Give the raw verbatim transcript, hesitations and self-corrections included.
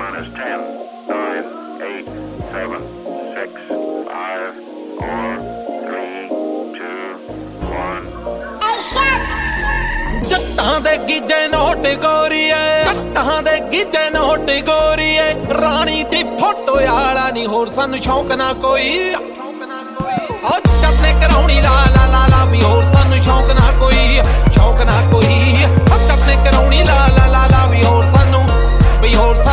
minus ten, nine, eight, seven, six, five, four, three, two, one. ਜੱਟਾਂ ਦੇ ਗਿੱਜੇ note ਗੋਰੀਏ, ਜੱਟਾਂ ਦੇ ਗਿੱਜੇ ਨੋਟ ਗੋਰੀਏ, ਰਾਣੀ ਦੀ ਫੋਟੋ ਵਾਲਾ ਨਹੀਂ ਹੋਰ ਸਾਨੂੰ ਸ਼ੌਂਕ ਨਾ ਕੋਈ। ਉਹ ਜੱਟ ਨੇ ਕਰਾਉਣੀ ਲਾ ਲਾ